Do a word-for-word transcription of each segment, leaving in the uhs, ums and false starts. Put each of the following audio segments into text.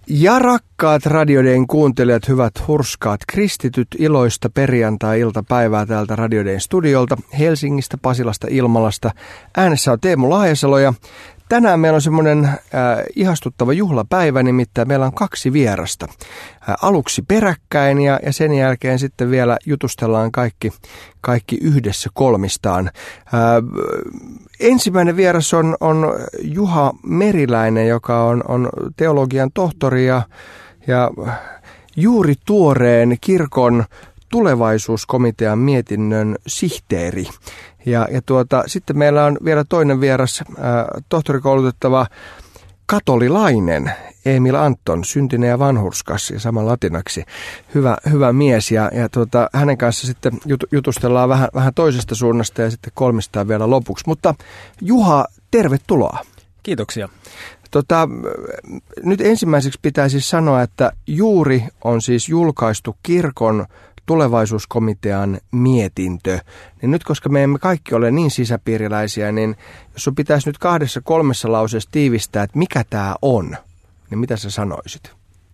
Ja rakkaat Radiodayn kuuntelijat, hyvät hurskaat kristityt, iloista perjantai-iltapäivää täältä Radiodayn studiolta, Helsingistä, Pasilasta, Ilmalasta. Äänessä on Teemu Laajasalo ja tänään meillä on semmoinen äh, ihastuttava juhlapäivä, nimittäin meillä on kaksi vierasta. Äh, aluksi peräkkäin ja, ja sen jälkeen sitten vielä jutustellaan kaikki, kaikki yhdessä kolmistaan. Äh, ensimmäinen vieras on, on Juha Meriläinen, joka on, on teologian tohtori ja, ja juuri tuoreen kirkon tulevaisuuskomitean mietinnön sihteeri. Ja, ja tuota, sitten meillä on vielä toinen vieras, äh, tohtorikoulutettava katolilainen Emil Anton, syntinen ja vanhurskas ja sama latinaksi. Hyvä, hyvä mies ja, ja tuota, hänen kanssa sitten jut, jutustellaan vähän, vähän toisesta suunnasta ja sitten kolmistaan vielä lopuksi. Mutta Juha, tervetuloa. Kiitoksia. Tota, nyt ensimmäiseksi pitäisi sanoa, että juuri on siis julkaistu kirkon tulevaisuuskomitean mietintö. Niin nyt, koska me emme kaikki ole niin sisäpiiriläisiä, niin jos sun pitäisi nyt kahdessa kolmessa lauseessa tiivistää, että mikä tämä on, niin mitä sä sanoisit?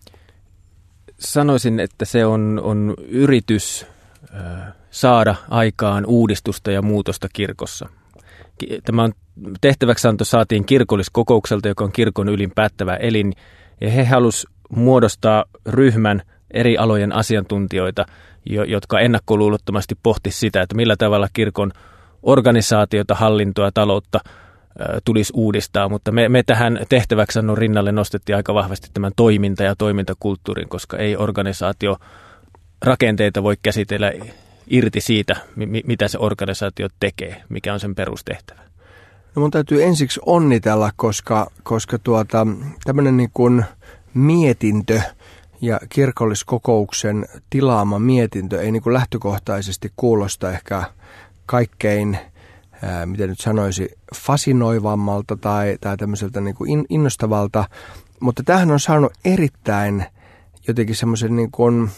Sanoisin, että se on, on yritys äh, saada aikaan uudistusta ja muutosta kirkossa. Tämä on tehtäväksianto saatiin kirkolliskokoukselta, joka on kirkon ylin päättävä elin, ja he halusivat muodostaa ryhmän eri alojen asiantuntijoita, jotka ennakkoluulottomasti pohti sitä, että millä tavalla kirkon organisaatiota, hallintoa ja taloutta tulisi uudistaa, mutta me, me tähän tehtäväksiannon rinnalle nostettiin aika vahvasti tämän toiminta- ja toimintakulttuurin, koska ei organisaatio rakenteita voi käsitellä irti siitä, mitä se organisaatio tekee, mikä on sen perustehtävä. No mun täytyy ensiksi onnitella, koska, koska tuota, tämmöinen niin kuin mietintö ja kirkolliskokouksen tilaama mietintö ei niin kuin lähtökohtaisesti kuulosta ehkä kaikkein, ää, miten nyt sanoisi, fasinoivammalta tai, tai tämmöiseltä niin kuin innostavalta, mutta tämähän on saanut erittäin jotenkin semmoisen niin kuin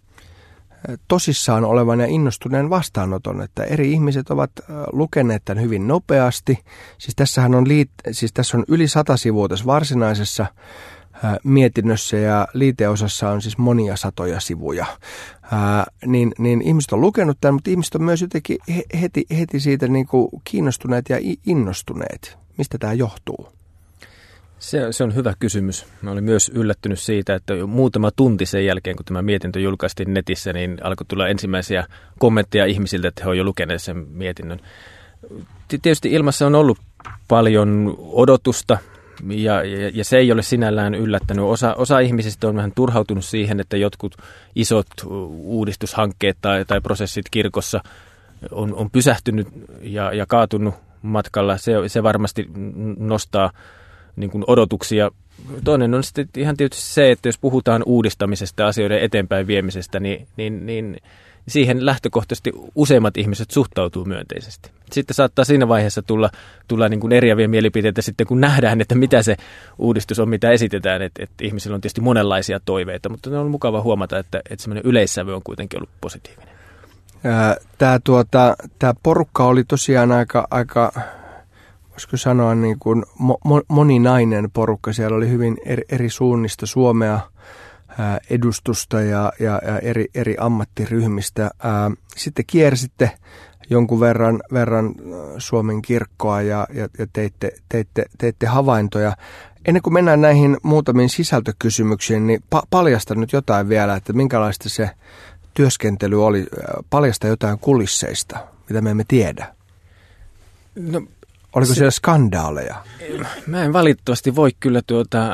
tosissaan olevan ja innostuneen vastaanoton, että eri ihmiset ovat lukeneet tämän hyvin nopeasti. Siis tässähän on, liit, siis tässä on yli sata sivua tässä varsinaisessa mietinnössä ja liiteosassa on siis monia satoja sivuja. Ää, niin, niin ihmiset on lukenut tämän, mutta ihmiset on myös jotenkin heti, heti siitä niin kuin kiinnostuneet ja innostuneet. Mistä tämä johtuu? Se, se on hyvä kysymys. Mä olin myös yllättynyt siitä, että jo muutama tunti sen jälkeen, kun tämä mietintö julkaistiin netissä, niin alkoi tulla ensimmäisiä kommentteja ihmisiltä, että he ovat jo lukeneet sen mietinnön. Tietysti ilmassa on ollut paljon odotusta, ja, ja, ja se ei ole sinällään yllättänyt. Osa, osa ihmisistä on vähän turhautunut siihen, että jotkut isot uudistushankkeet tai, tai prosessit kirkossa on, on pysähtynyt ja, ja kaatunut matkalla. Se, se varmasti nostaa niin kuin odotuksia. Toinen on sitten ihan tietysti se, että jos puhutaan uudistamisesta ja asioiden eteenpäin viemisestä, niin, niin, niin siihen lähtökohtaisesti useimmat ihmiset suhtautuu myönteisesti. Sitten saattaa siinä vaiheessa tulla, tulla niin kuin eriäviä mielipiteitä sitten, kun nähdään, että mitä se uudistus on, mitä esitetään. Että, että ihmisillä on tietysti monenlaisia toiveita, mutta on mukava huomata, että, että semmoinen yleissävy on kuitenkin ollut positiivinen. Tämä, tuota, tämä porukka oli tosiaan aika... aika... voisiko sanoa niin kuin mo- moninainen porukka. Siellä oli hyvin eri, eri suunnista Suomea ää, edustusta ja, ja, ja eri, eri ammattiryhmistä. Ää, sitten kiersitte jonkun verran, verran Suomen kirkkoa ja, ja, ja teitte, teitte, teitte havaintoja. Ennen kuin mennään näihin muutamiin sisältökysymyksiin, niin pa- paljasta nyt jotain vielä, että minkälaista se työskentely oli. Paljasta jotain kulisseista, mitä me emme tiedä. No, Oliko siellä skandaaleja? Mä en valitettavasti voi kyllä tuota,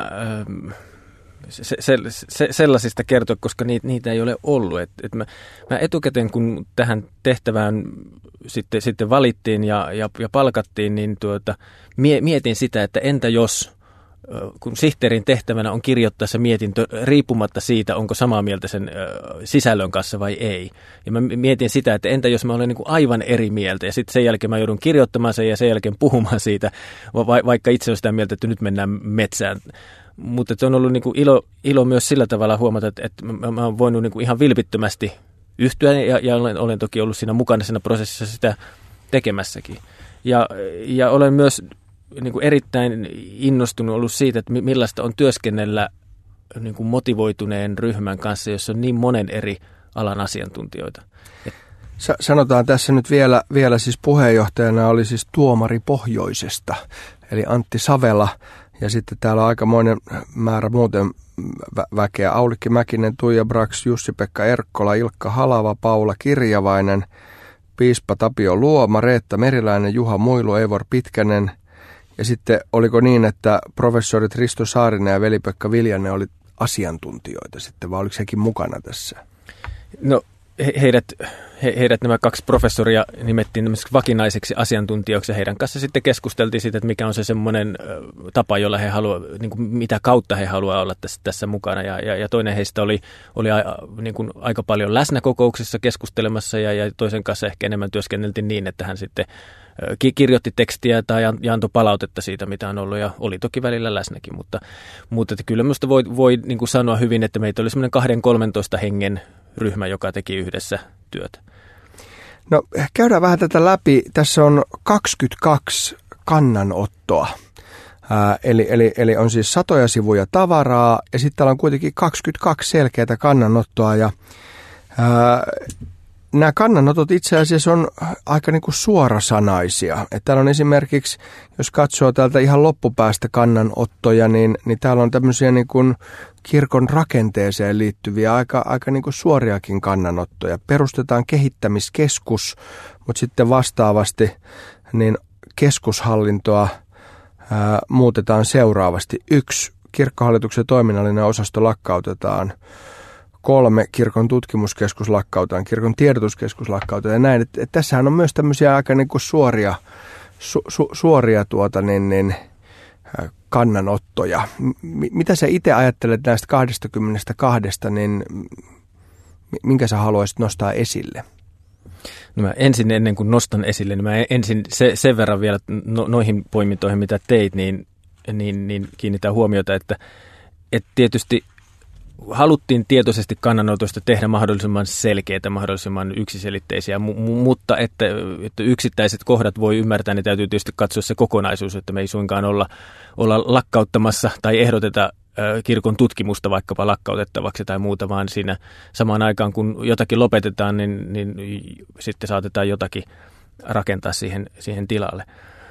se, se, se, sellaisista kertoa, koska niitä, niitä ei ole ollut. Et, et mä, mä etukäteen, kun tähän tehtävään sitten, sitten valittiin ja, ja, ja palkattiin, niin tuota, mietin sitä, että entä jos, kun sihteerin tehtävänä on kirjoittaa se mietintö riippumatta siitä, onko samaa mieltä sen sisällön kanssa vai ei. Ja mä mietin sitä, että entä jos mä olen niin kuin aivan eri mieltä ja sitten sen jälkeen mä joudun kirjoittamaan sen ja sen jälkeen puhumaan siitä, vaikka itse olen sitä mieltä, että nyt mennään metsään. Mutta se on ollut niin kuin ilo, ilo myös sillä tavalla huomata, että, että mä, mä oon voinut niin kuin ihan vilpittömästi yhtyä ja, ja olen, olen toki ollut siinä mukana siinä prosessissa sitä tekemässäkin. Ja, ja olen myös niin kuin erittäin innostunut ollut siitä, että millaista on työskennellä niin kuin motivoituneen ryhmän kanssa, jossa on niin monen eri alan asiantuntijoita. Et Sanotaan tässä nyt vielä, vielä siis puheenjohtajana oli siis tuomari Pohjoisesta, eli Antti Savela, ja sitten täällä on aikamoinen määrä muuten vä- väkeä. Aulikki Mäkinen, Tuija Brax, Jussi-Pekka Erkkola, Ilkka Halava, Paula Kirjavainen, piispa Tapio Luoma, Reetta Meriläinen, Juha Muilu, Eivor Pitkänen, ja sitten oliko niin, että professorit Risto Saarinen ja Veli-Pekka Viljanen oli asiantuntijoita sitten, vai oliko hekin mukana tässä? No he, heidät, he, heidät nämä kaksi professoria nimettiin vakinaiseksi asiantuntijoiksi ja heidän kanssa sitten keskusteltiin siitä, että mikä on se semmoinen tapa, jolla he haluaa, niin kuin mitä kautta he haluaa olla tässä, tässä mukana. Ja, ja, ja toinen heistä oli, oli a, niin kuin aika paljon läsnä kokouksissa keskustelemassa ja, ja toisen kanssa ehkä enemmän työskenneltiin niin, että hän sitten kirjoitti tekstiä tai ja antoi palautetta siitä, mitä on ollut, ja oli toki välillä läsnäkin, mutta, mutta että kyllä minusta voi, voi niin kuin sanoa hyvin, että meitä oli semmoinen kahden kolmentoista hengen ryhmä, joka teki yhdessä työtä. No käydään vähän tätä läpi. Tässä on kaksikymmentäkaksi kannanottoa, Ää, eli, eli, eli on siis satoja sivuja tavaraa, ja sitten täällä on kuitenkin kaksikymmentäkaksi selkeää kannanottoa, ja ää, nämä kannanotot itse asiassa on aika niin kuin suorasanaisia. Että täällä on esimerkiksi, jos katsoo täältä ihan loppupäästä kannanottoja, niin, niin täällä on tämmöisiä niin kuin kirkon rakenteeseen liittyviä aika, aika niin kuin suoriakin kannanottoja. Perustetaan kehittämiskeskus, mutta sitten vastaavasti niin keskushallintoa ää, muutetaan seuraavasti. Yksi, kirkkohallituksen toiminnallinen osasto lakkautetaan. Kolme, kirkon tutkimuskeskus lakkautetaan, kirkon tiedotuskeskus lakkautetaan ja näin. Et, et tässähän on myös tämmöisiä aika niin kuin suoria, su, su, suoria tuota, niin, niin, kannanottoja. M- mitä sä itse ajattelet näistä kaksikymmentäkaksi, niin minkä sä haluaisit nostaa esille? No mä ensin ennen kuin nostan esille, niin mä ensin se, sen verran vielä no, noihin poimintoihin, mitä teit, niin, niin, niin kiinnitän huomiota, että, että tietysti haluttiin tietoisesti kannanotoista tehdä mahdollisimman selkeitä, mahdollisimman yksiselitteisiä, mu- mutta että, että yksittäiset kohdat voi ymmärtää, niin täytyy tietysti katsoa se kokonaisuus, että me ei suinkaan olla, olla lakkauttamassa tai ehdoteta äh, kirkon tutkimusta vaikkapa lakkautettavaksi tai muuta, vaan siinä samaan aikaan kun jotakin lopetetaan, niin, niin sitten saatetaan jotakin rakentaa siihen, siihen tilalle.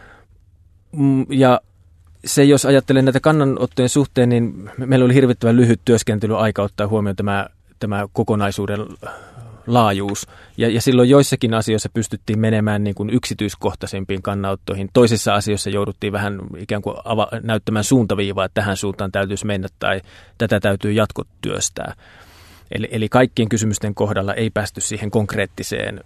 Mm, ja se, jos ajattelen näitä kannanottojen suhteen, niin meillä oli hirvittävän lyhyt työskentelyaika ottaa huomioon tämä, tämä kokonaisuuden laajuus. Ja, ja silloin joissakin asioissa pystyttiin menemään niin kuin yksityiskohtaisempiin kannanottoihin. Toisissa asioissa jouduttiin vähän ikään kuin ava- näyttämään suuntaviivaa, että tähän suuntaan täytyisi mennä tai tätä täytyy jatkotyöstää. Eli, eli kaikkien kysymysten kohdalla ei päästy siihen konkreettiseen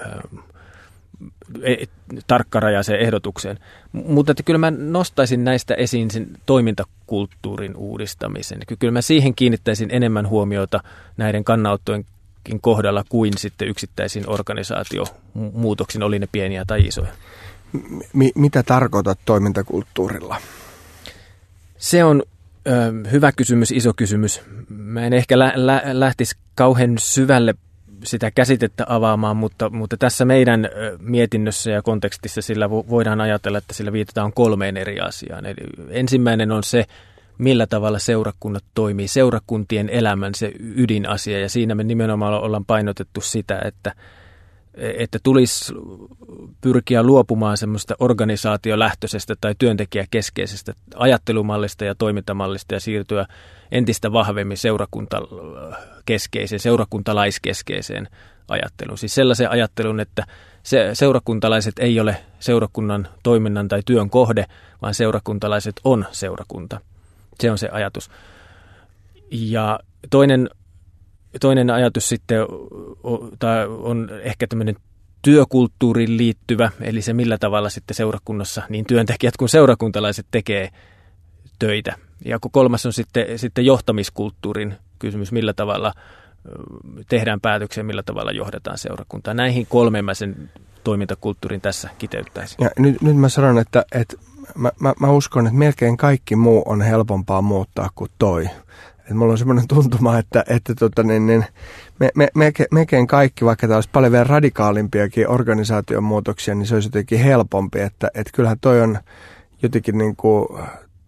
tarkkarajaiseen ehdotukseen. Mutta että kyllä mä nostaisin näistä esiin sen toimintakulttuurin uudistamisen. Kyllä mä siihen kiinnittäisin enemmän huomiota näiden kannanottojenkin kohdalla kuin sitten yksittäisiin organisaatiomuutoksiin, oli ne pieniä tai isoja. M- mitä tarkoitat toimintakulttuurilla? Se on ö, hyvä kysymys, iso kysymys. Mä en ehkä lä- lä- lähtisi kauhean syvälle sitä käsitettä avaamaan, mutta, mutta tässä meidän mietinnössä ja kontekstissa sillä voidaan ajatella, että sillä viitataan kolmeen eri asiaan. Eli ensimmäinen on se, millä tavalla seurakunnat toimii, seurakuntien elämän se ydinasia, ja siinä me nimenomaan ollaan painotettu sitä, että, että tulisi pyrkiä luopumaan semmoista organisaatiolähtöisestä tai työntekijäkeskeisestä ajattelumallista ja toimintamallista ja siirtyä entistä vahvemmin seurakuntakeskeiseen, seurakuntalaiskeskeiseen ajatteluun. Siis sellaisen ajattelun, että se, seurakuntalaiset ei ole seurakunnan toiminnan tai työn kohde, vaan seurakuntalaiset on seurakunta. Se on se ajatus. Ja toinen Toinen ajatus sitten on ehkä tämmöinen työkulttuuriin liittyvä, eli se millä tavalla sitten seurakunnassa niin työntekijät kuin seurakuntalaiset tekee töitä. Ja kolmas on sitten, sitten johtamiskulttuurin kysymys, millä tavalla tehdään päätöksiä, millä tavalla johdetaan seurakuntaa. Näihin kolmeen mä sen toimintakulttuurin tässä kiteyttäisin. Ja nyt, nyt mä sanon, että, että mä, mä, mä uskon, että melkein kaikki muu on helpompaa muuttaa kuin toi. Että mulla on semmoinen tuntuma, että, että tota, niin, niin, me, me, me, mekin kaikki, vaikka tämä olisi paljon vielä radikaalimpiakin organisaation muutoksia, niin se olisi jotenkin helpompi. Että, että kyllähän toi on jotenkin niin kuin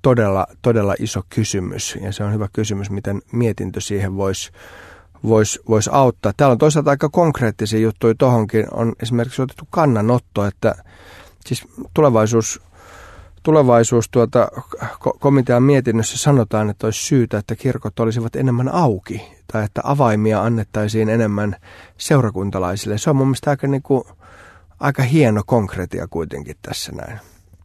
todella, todella iso kysymys. Ja se on hyvä kysymys, miten mietintö siihen voisi vois, vois auttaa. Täällä on toisaalta aika konkreettisia juttuja tuohonkin. On esimerkiksi otettu kannanotto, että siis tulevaisuus, tulevaisuus tuota, komitean mietinnössä sanotaan, että olisi syytä, että kirkot olisivat enemmän auki tai että avaimia annettaisiin enemmän seurakuntalaisille. Se on mun mielestä aika, niin kuin, aika hieno konkretia kuitenkin tässä näin.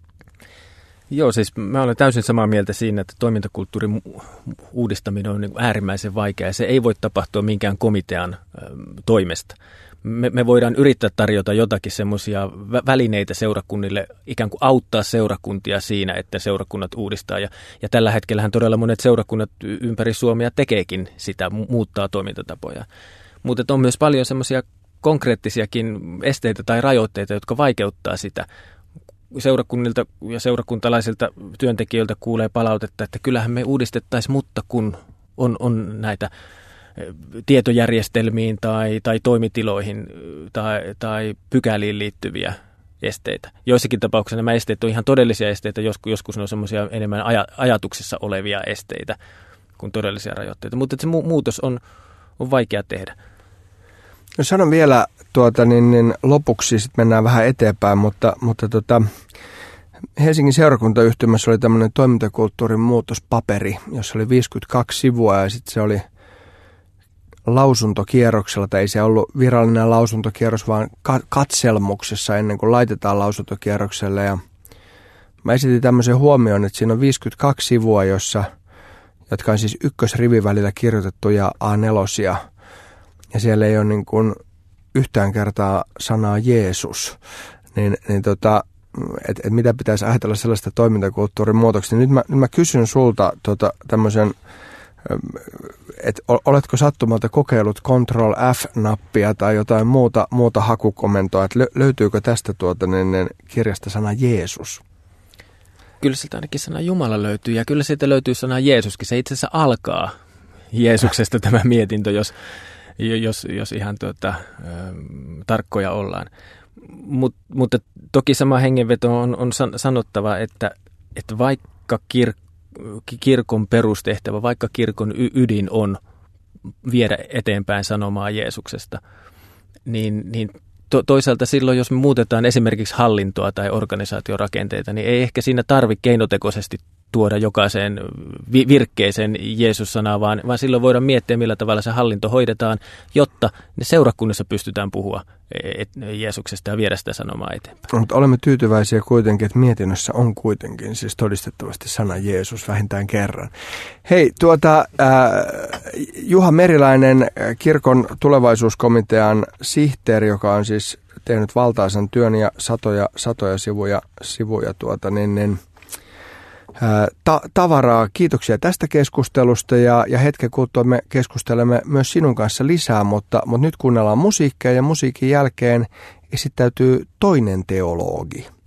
Joo, siis mä olen täysin samaa mieltä siinä, että toimintakulttuurin uudistaminen on niin kuin äärimmäisen vaikea ja se ei voi tapahtua minkään komitean ö, toimesta. Me, me voidaan yrittää tarjota jotakin semmoisia välineitä seurakunnille, ikään kuin auttaa seurakuntia siinä, että seurakunnat uudistaa. Ja, ja tällä hetkellähän todella monet seurakunnat ympäri Suomea tekeekin sitä, muuttaa toimintatapoja. Mutta on myös paljon semmoisia konkreettisiakin esteitä tai rajoitteita, jotka vaikeuttaa sitä. Seurakunnilta ja seurakuntalaisilta työntekijöiltä kuulee palautetta, että kyllähän me uudistettaisiin, mutta kun on, on näitä tietojärjestelmiin tai, tai toimitiloihin tai, tai pykäliin liittyviä esteitä. Joissakin tapauksissa nämä esteet on ihan todellisia esteitä, joskus, joskus ne on semmoisia enemmän aja, ajatuksissa olevia esteitä kuin todellisia rajoitteita, mutta se mu- muutos on, on vaikea tehdä. No sanon vielä tuota, niin, niin lopuksi, sitten mennään vähän eteenpäin, mutta, mutta tota, Helsingin seurakuntayhtymässä oli tämmöinen toimintakulttuurin muutospaperi, jossa oli viisikymmentäkaksi sivua ja sitten se oli lausuntokierroksella, tai ei se ollut virallinen lausuntokierros, vaan katselmuksessa ennen kuin laitetaan lausuntokierrokselle. Ja mä esitin tämmöisen huomioon, että siinä on viisikymmentäkaksi sivua, jossa, jotka on siis ykkösrivin välillä kirjoitettuja A neljä, ja siellä ei ole niin kuin yhtään kertaa sanaa Jeesus. Niin, niin tota, että et mitä pitäisi ajatella sellaista toimintakulttuurin muutoksesta. Nyt mä, nyt mä kysyn sulta tota, tämmöisen, että oletko sattumalta kokeillut Control F-nappia tai jotain muuta, muuta hakukomentoa, että löytyykö tästä tuota, niin, niin kirjasta sana Jeesus? Kyllä sieltä ainakin sana Jumala löytyy ja kyllä sieltä löytyy sana Jeesuskin. Se itse asiassa alkaa Jeesuksesta tämä mietintö, jos, jos, jos ihan tuota, ö, tarkkoja ollaan. Mut, mutta toki sama hengenveto on, on sanottava, että, että vaikka kirkko, kirkon perustehtävä, vaikka kirkon ydin on viedä eteenpäin sanomaa Jeesuksesta, niin, niin to, toisaalta silloin, jos me muutetaan esimerkiksi hallintoa tai organisaatiorakenteita, niin ei ehkä siinä tarvitse keinotekoisesti tuoda jokaiseen virkkeeseen Jeesus-sanaa, vaan, vaan silloin voidaan miettiä, millä tavalla se hallinto hoidetaan, jotta ne seurakunnissa pystytään puhua Jeesuksesta ja viedä sitä sanomaa eteenpäin. Mutta olemme tyytyväisiä kuitenkin, että mietinnössä on kuitenkin siis todistettavasti sana Jeesus vähintään kerran. Hei, tuota, äh, Juha Meriläinen, kirkon tulevaisuuskomitean sihteeri, joka on siis tehnyt valtaisan työn ja satoja, satoja sivuja, sivuja tuota, niin, niin Ta- tavaraa. Kiitoksia tästä keskustelusta ja, ja hetken kuluttua me keskustelemme myös sinun kanssa lisää, mutta, mutta nyt kuunnellaan musiikkia ja musiikin jälkeen esittäytyy toinen teologi.